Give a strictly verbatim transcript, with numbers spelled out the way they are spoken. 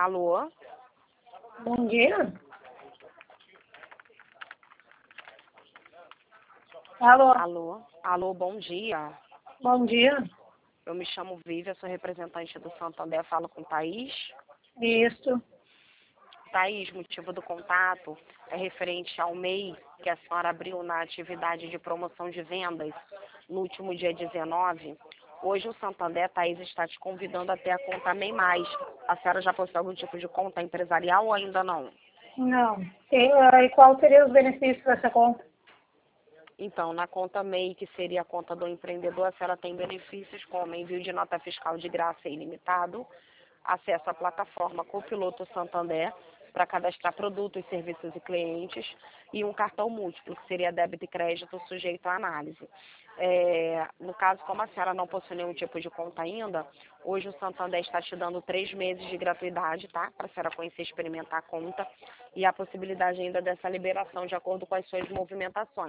Alô? Bom dia. Alô? Alô? Alô, bom dia. Bom dia. Eu me chamo Vívia, sou representante do Santander, falo com Thaís. Isso. Thaís, motivo do contato é referente ao M E I que a senhora abriu na atividade de promoção de vendas no último dia dezenove. Hoje o Santander, Thaís, está te convidando a ter a conta M E I mais. A senhora já possui algum tipo de conta empresarial ou ainda não? Não. E, ah, e qual seria os benefícios dessa conta? Então, na conta M E I, que seria a conta do empreendedor, a senhora tem benefícios como envio de nota fiscal de graça ilimitado, acesso à plataforma Copiloto Santander para cadastrar produtos, serviços e clientes e um cartão múltiplo, que seria débito e crédito sujeito à análise. É, no caso, como a senhora não possui nenhum tipo de conta ainda, hoje o Santander está te dando três meses de gratuidade, tá? Para a senhora conhecer e experimentar a conta e a possibilidade ainda dessa liberação de acordo com as suas movimentações.